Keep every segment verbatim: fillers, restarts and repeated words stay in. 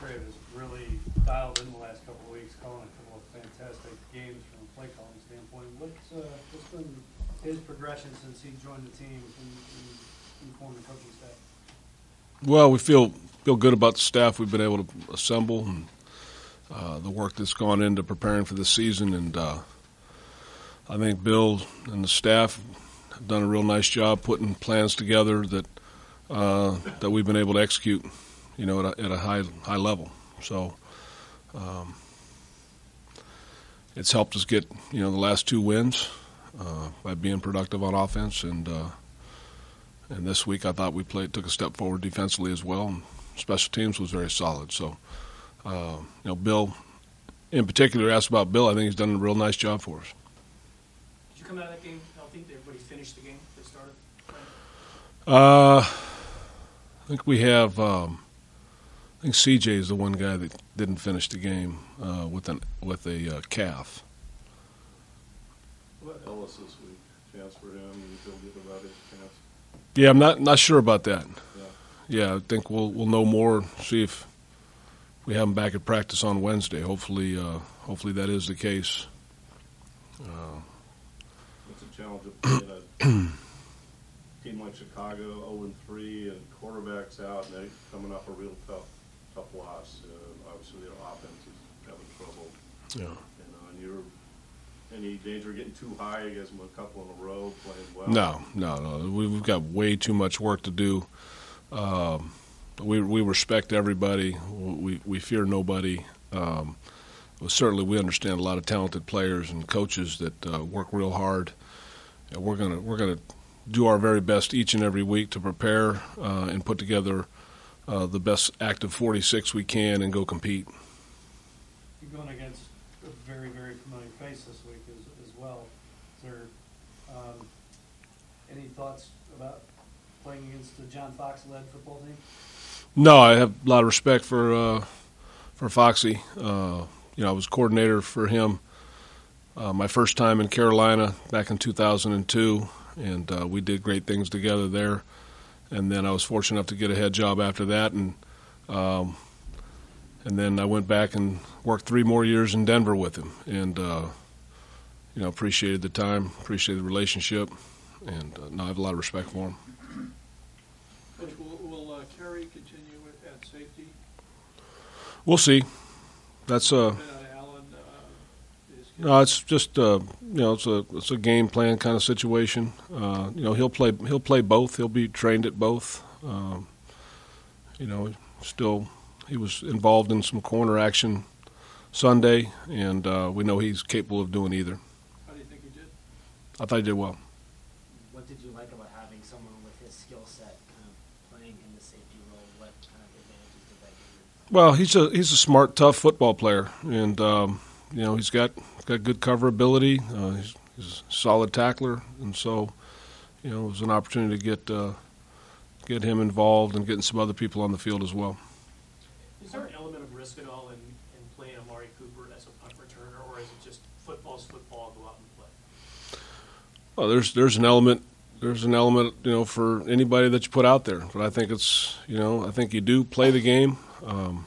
Musgrave has really dialed in the last couple of weeks, calling a couple of fantastic games from a play calling standpoint. What's, uh, what's been his progression since he joined the team and, and, and formed the coaching staff? Well, we feel feel good about the staff we've been able to assemble and uh, the work that's gone into preparing for the season. And uh, I think Bill and the staff have done a real nice job putting plans together that uh, that we've been able to execute, you know, at a, at a high high level. So um, it's helped us get, you know, the last two wins uh, by being productive on offense, and uh, and this week I thought we played took a step forward defensively as well. And special teams was very solid. So uh, you know, Bill, in particular, asked about Bill. I think he's done a real nice job for us. Did you come out of that game healthy? Did everybody finish the game they started playing? Uh, I think we have. Um, I think C J is the one guy that didn't finish the game uh, with an with a uh, calf. What about Ellis this week? Chance for him? You feel good about his chance? Yeah, I'm not not sure about that. Yeah. Yeah, I think we'll we'll know more. See if we have him back at practice on Wednesday. Hopefully, uh, hopefully that is the case. Uh, What's the challenge of playing a team like Chicago, oh and three, and quarterbacks out, and they're coming off a real tough, tough loss. Uh, obviously, their offense is having trouble. yeah. You know, and you're any danger of getting too high? I guess a couple in a row playing well. No, no, no. We've got way too much work to do. Um, we we respect everybody. We we fear nobody. Um, well, certainly, we understand a lot of talented players and coaches that uh, work real hard. And we're gonna we're gonna do our very best each and every week to prepare uh, and put together uh, the best active forty-six we can and go compete. You're going against a very, very familiar face this week as, as well. Is there um, any thoughts about playing against the John Fox-led football team? No, I have a lot of respect for uh, for Foxy. Uh, you know, I was coordinator for him uh, my first time in Carolina back in two thousand two, and uh, we did great things together there. And then I was fortunate enough to get a head job after that, and um, and then I went back and worked three more years in Denver with him, and uh, you know, appreciated the time, appreciated the relationship, and uh, no, I have a lot of respect for him. Coach, will, will uh, Kerry continue at, at safety? We'll see. That's uh. Ben Allen, uh, is No, it's just uh, you know, it's a it's a game plan kind of situation. Uh, you know, he'll play he'll play both. He'll be trained at both. Um, you know, still he was involved in some corner action Sunday, and uh, we know he's capable of doing either. How do you think he did? I thought he did well. What did you like about having someone with his skill set kind of playing in the safety role? What kind of advantages did that give you? Well, he's a he's a smart, tough football player, and um, you know he's got got good cover ability. Uh, he's, he's a solid tackler, and so you know it was an opportunity to get uh, get him involved and getting some other people on the field as well. Is there an element of risk at all in, in playing Amari Cooper as a punt returner, or is it just football's football, go out and play? Well, there's there's an element there's an element you know for anybody that you put out there, but I think it's you know I think you do play the game. Um,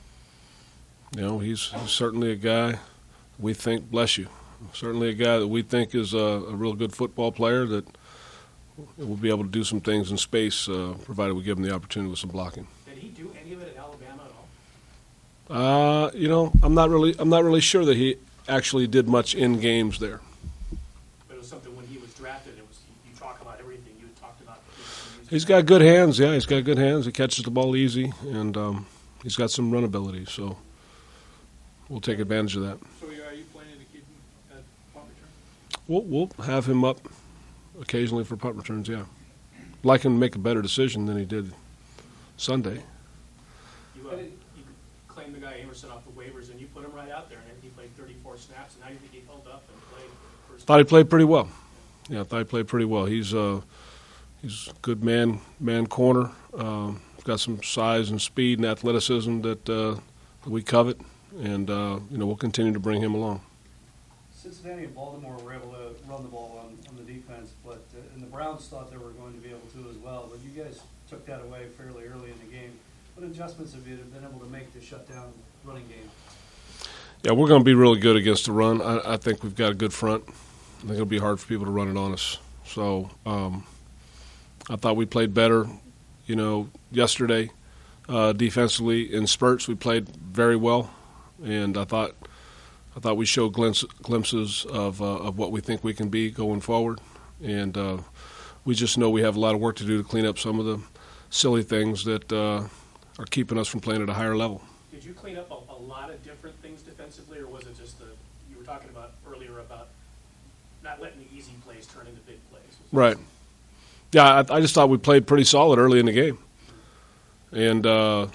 you know he's, he's certainly a guy we think bless you certainly a guy that we think is a, a real good football player that will be able to do some things in space uh, provided we give him the opportunity with some blocking. Did he do any of it at Alabama at all? Uh, you know I'm not really I'm not really sure that he actually did much in games there. But it was something when he was drafted. It was you talk about everything you had talked about. He's got good hands. Yeah, he's got good hands. He catches the ball easy, and um, he's got some run ability. So we'll take advantage of that. So are you planning to keep him at punt return? We'll we'll have him up occasionally for punt returns. Yeah, like him to make a better decision than he did Sunday. You, uh, you claimed the guy Amerson off the waivers, and you put him right out there, and he played thirty-four snaps, and now you think he held up and played first. Thought he played pretty well. Yeah, I thought he played pretty well. He's uh he's a good man man corner. Um, got some size and speed and athleticism that, uh, that we covet, and uh, you know we'll continue to bring him along. Cincinnati and Baltimore were able to run the ball on, on the defense, but uh, and the Browns thought they were going to be able to as well. But you guys took that away fairly early in the game. What adjustments have you been able to make to shut down running game? Yeah, we're going to be really good against the run. I, I think we've got a good front. I think it'll be hard for people to run it on us. So um, I thought we played better, you know, yesterday. Uh, defensively in spurts, we played very well, and I thought I thought we showed glimpse, glimpses of uh, of what we think we can be going forward. And uh, we just know we have a lot of work to do to clean up some of the silly things that uh, are keeping us from playing at a higher level. Did you clean up a, a lot of different things defensively, or was it just the, you were talking about earlier about not letting the easy plays turn into big plays? Right. Yeah, I, I just thought we played pretty solid early in the game. And uh,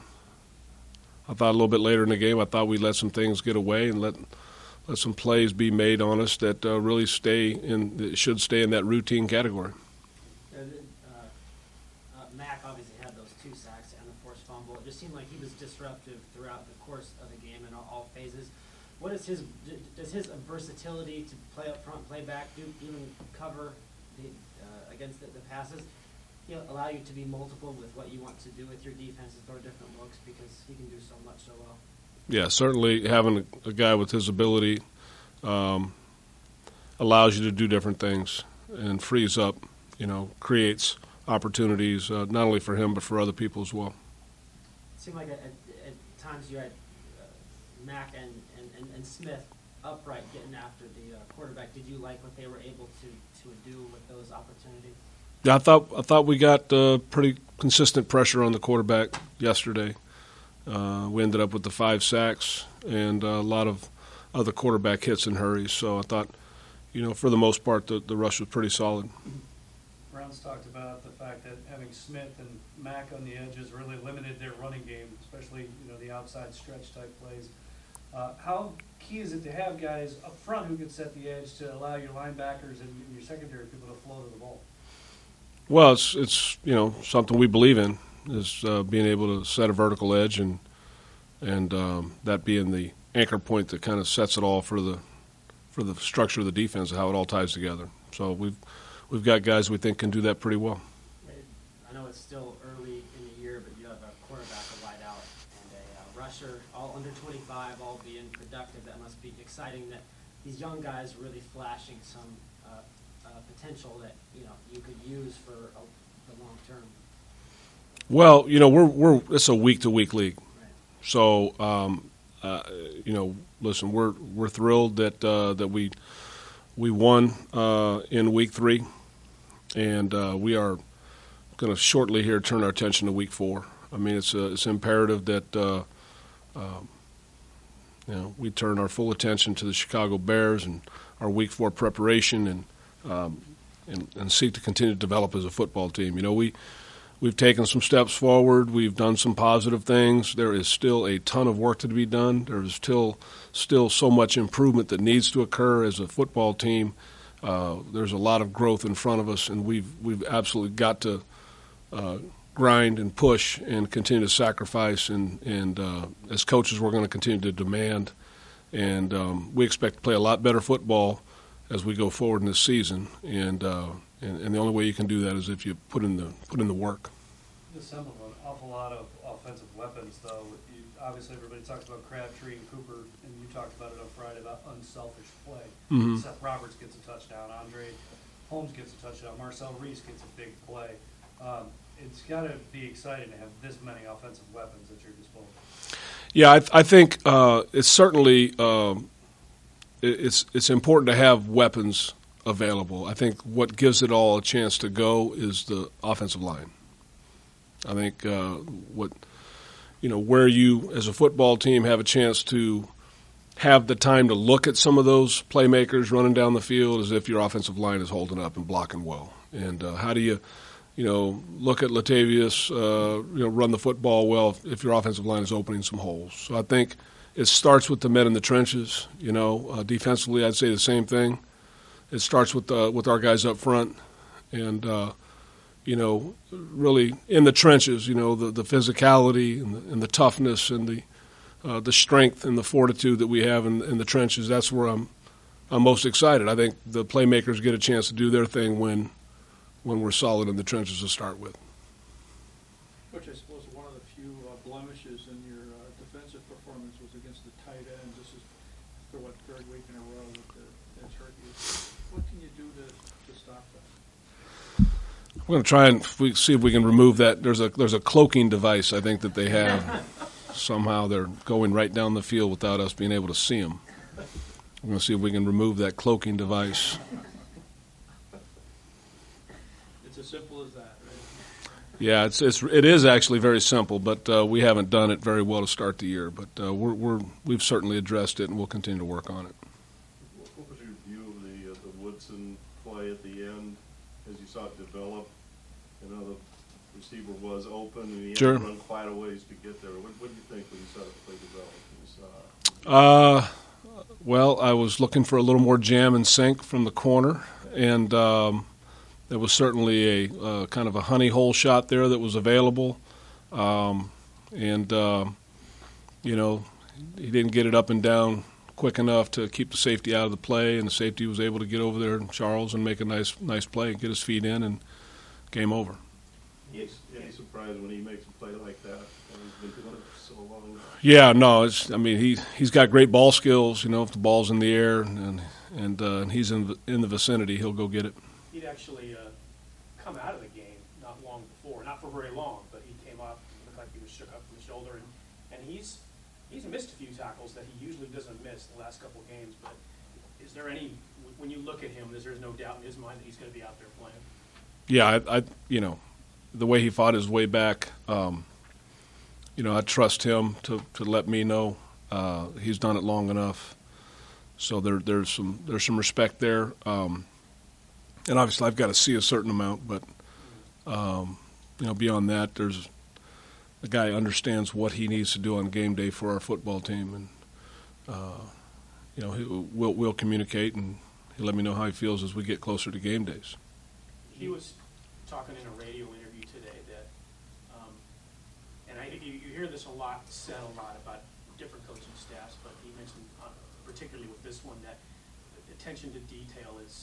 I thought a little bit later in the game, I thought we let some things get away and let let some plays be made on us that uh, really stay in, that should stay in that routine category. Uh, uh, Mac obviously had those two sacks and the forced fumble. It just seemed like he was disruptive throughout the course of the game in all, all phases. What is his, does his versatility to play up front, play back, do even cover the, uh, against the, the passes, you know, allow you to be multiple with what you want to do with your defense and throw different looks, because he can do so much so well? Yeah, certainly having a, a guy with his ability um, allows you to do different things and frees up, you know, creates opportunities uh, not only for him but for other people as well. It seemed like at, at, at times you had uh, Mac and, and, and, and Smith upright getting after the uh, quarterback. Did you like what they were able to, to do with those opportunities? Yeah, I thought I thought we got uh, pretty consistent pressure on the quarterback yesterday. Uh, we ended up with the five sacks and a lot of other quarterback hits and hurries. So I thought, you know, for the most part, the, the rush was pretty solid. Brown's talked about the fact that having Smith and Mack on the edges really limited their running game, especially, you know, the outside stretch type plays. Uh, how key is it to have guys up front who can set the edge to allow your linebackers and your secondary people to flow to the ball? Well, it's it's you know something we believe in, is uh, being able to set a vertical edge and and um, that being the anchor point that kind of sets it all for the for the structure of the defense, how it all ties together. So we've we've got guys we think can do that pretty well. I know it's still early in the year, but you have a quarterback, a wideout, and a uh, rusher, all under twenty-five, all being productive. That must be exciting that these young guys really flashing some uh, uh, potential that, you know, you could use for a, the long term. Well, you know, we're we're it's a week to week league, Right. so um, uh, you know, listen, we're we're thrilled that uh, that we we won uh, in week three, and uh, we are going to shortly here turn our attention to week four. I mean, it's uh, it's imperative that uh, uh, you know we turn our full attention to the Chicago Bears and our week four preparation, and um, and, and seek to continue to develop as a football team. You know, we. We've taken some steps forward. We've done some positive things. There is still a ton of work to be done. There is still still so much improvement that needs to occur as a football team. Uh, there's a lot of growth in front of us, and we've we've absolutely got to uh, grind and push and continue to sacrifice. And and uh, as coaches, we're going to continue to demand, and um, we expect to play a lot better football as we go forward in this season. And uh, And, and the only way you can do that is if you put in the put in the work. You assembled an awful lot of offensive weapons, though. You, obviously, everybody talks about Crabtree and Cooper, and you talked about it on Friday about unselfish play. Mm-hmm. Seth Roberts gets a touchdown. Andre Holmes gets a touchdown. Marcel Reese gets a big play. Um, it's got to be exciting to have this many offensive weapons at your disposal. Yeah, I, I think uh, it's certainly um, it, it's it's important to have weapons available. I think what gives it all a chance to go is the offensive line. I think uh, what you know where you as a football team have a chance to have the time to look at some of those playmakers running down the field as if your offensive line is holding up and blocking well. And uh, how do you you know look at Latavius uh, you know run the football well if, if your offensive line is opening some holes? So I think it starts with the men in the trenches. You know, uh, defensively, I'd say the same thing. It starts with uh, with our guys up front, and uh, you know, really in the trenches. You know, the, the physicality and the, and the toughness and the uh, the strength and the fortitude that we have in, in the trenches. That's where I'm I'm most excited. I think the playmakers get a chance to do their thing when when we're solid in the trenches to start with. Which I suppose one of the few uh, defensive performance was against the tight end. This is for what, third week in a row that the- it's hurt you. What can you do to, to stop that? We're going to try and if we see if we can remove that. There's a there's a cloaking device I think that they have. Somehow they're going right down the field without us being able to see them. We're going to see if we can remove that cloaking device. It's as simple as that, right? Yeah, it's it's it is actually very simple, but uh, we haven't done it very well to start the year. But uh, we're we're we've certainly addressed it, and we'll continue to work on it. What what was your view of the, uh, the Woodson play at the end as you saw it develop? You know, the receiver was open and he had Sure. to run quite a ways to get there. What, what did you think when you saw the play develop? You saw, Uh, well, I was looking for a little more jam and sink from the corner, and um, there was certainly a uh, kind of a honey hole shot there that was available, um, and uh, you know, he didn't get it up and down quick enough to keep the safety out of the play, and the safety was able to get over there, Charles, and make a nice nice play, get his feet in, and game over. any, any surprise when he makes a play like that? He's been doing it for so long. Yeah, no, it's. I mean, he he's got great ball skills. You know, if the ball's in the air and and uh, and he's in the- in the vicinity, he'll go get it. He'd actually uh, come out of the game not long before, not for very long, but he came up, looked like he was shook up from the shoulder, and, and he's he's missed a few tackles that he usually doesn't miss the last couple of games. But is there any, when you look at him, is there's no doubt in his mind that he's going to be out there playing? Yeah, I, I you know, the way he fought his way back, um, you know, I trust him to, to let me know uh, he's done it long enough. So there there's some there's some respect there, um, and obviously I've got to see a certain amount, but um, you know, beyond that, there's the guy understands what he needs to do on game day for our football team, and uh, you know, he, we'll we'll communicate, and he'll let me know how he feels as we get closer to game days. He was talking in a radio interview today that, um, and I, you, you hear this a lot, said a lot about different coaching staffs, but he mentioned, uh, particularly with this one, that the attention to detail is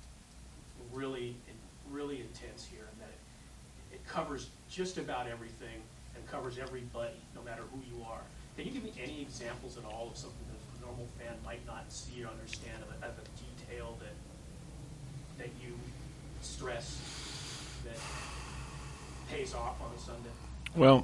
really, really intense here, and that it, it covers just about everything and covers everybody, no matter who you are. Can you give me any examples at all of something that a normal fan might not see or understand of a, of a detail that that you stress that pays off on a Sunday? Well,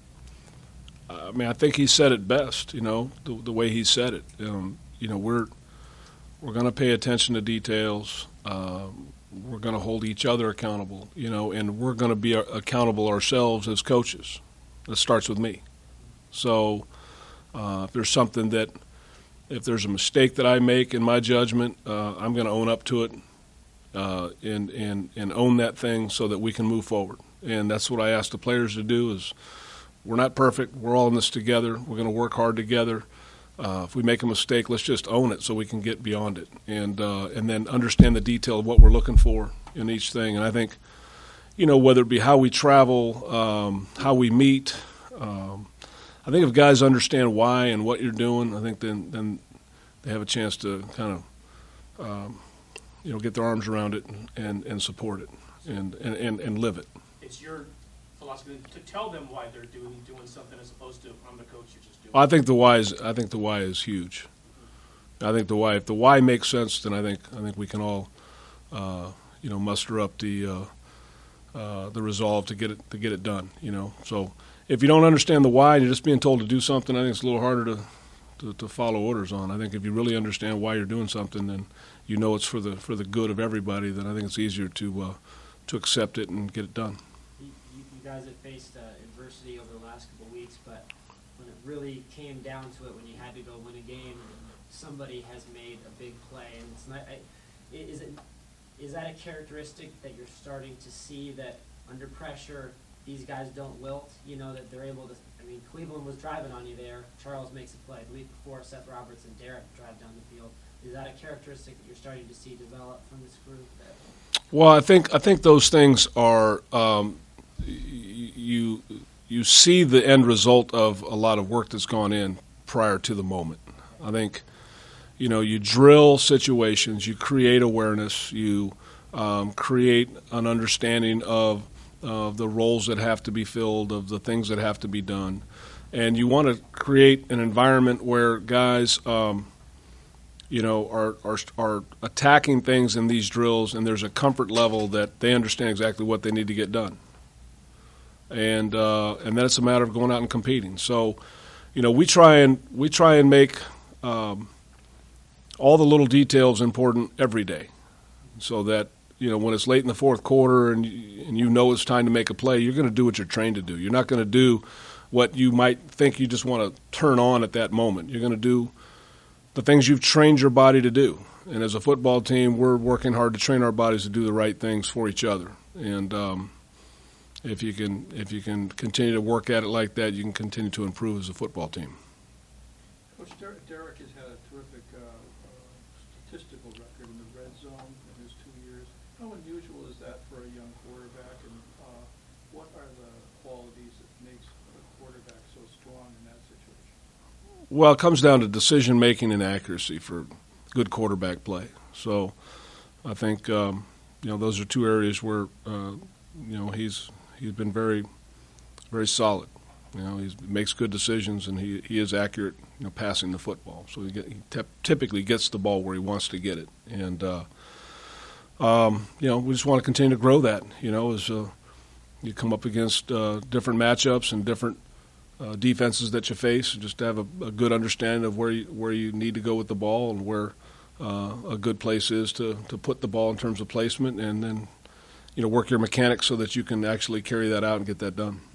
I mean, I think he said it best. You know, the, the way he said it. Um, you know, we're we're going to pay attention to details. Um, we're going to hold each other accountable. You know, and we're going to be accountable ourselves as coaches. That starts with me. So, uh, if there's something that, if there's a mistake that I make in my judgment, uh, I'm going to own up to it. Uh, and, and, and own that thing so that we can move forward. And that's what I ask the players to do is we're not perfect. We're all in this together. We're going to work hard together. Uh, if we make a mistake, let's just own it so we can get beyond it and uh, and then understand the detail of what we're looking for in each thing. And I think, you know, whether it be how we travel, um, how we meet, um, I think if guys understand why and what you're doing, I think then, then they have a chance to kind of um, – you know, get their arms around it and, and, and support it and, and, and, and live it. It's your philosophy to tell them why they're doing doing something as opposed to I'm the coach, you're just doing I think the why is I think the why is huge. I think the why if the why makes sense, then I think I think we can all uh, you know muster up the uh, uh, the resolve to get it to get it done. You know, so if you don't understand the why and you're just being told to do something, I think it's a little harder to, to, to follow orders on. I think if you really understand why you're doing something, then you know it's for the for the good of everybody, then I think it's easier to uh, to accept it and get it done. You, you you guys have faced uh, adversity over the last couple of weeks, but when it really came down to it, when you had to go win a game, somebody has made a big play, and it's not. I, is it is that a characteristic that you're starting to see that under pressure these guys don't wilt? You know that they're able to. I mean, Cleveland was driving on you there. Charles makes a play. The week before, Seth Roberts and Derek drive down the field. Is that a characteristic that you're starting to see develop from this group? Well, I think I think those things are um, you you see the end result of a lot of work that's gone in prior to the moment. I think you know you drill situations, you create awareness, you um, create an understanding of of the roles that have to be filled, of the things that have to be done, and you want to create an environment where guys, um, you know, are, are are attacking things in these drills, and there's a comfort level that they understand exactly what they need to get done. And uh, and then it's a matter of going out and competing. So, you know, we try and we try and make um, all the little details important every day, so that, you know, when it's late in the fourth quarter and you, and you know it's time to make a play, you're going to do what you're trained to do. You're not going to do what you might think you just want to turn on at that moment. You're going to do the things you've trained your body to do. And as a football team, we're working hard to train our bodies to do the right things for each other. And um, if you can if you can continue to work at it like that, you can continue to improve as a football team. Coach, Der- Derek has had a terrific uh, uh, statistical record in the red zone in his two years. How unusual is that for a young quarterback, and uh, what are the qualities that makes a quarterback so strong in that situation? Well, it comes down to decision making and accuracy for good quarterback play. So I think um, you know, those are two areas where uh, you know he's he's been very very solid. You know, he makes good decisions, and he, he is accurate, you know, passing the football. So he, get, he te- typically gets the ball where he wants to get it. And, uh, um, you know, we just want to continue to grow that, you know, as uh, you come up against uh, different matchups and different uh, defenses that you face, and just to have a, a good understanding of where you, where you need to go with the ball and where uh, a good place is to, to put the ball in terms of placement, and then, you know, work your mechanics so that you can actually carry that out and get that done.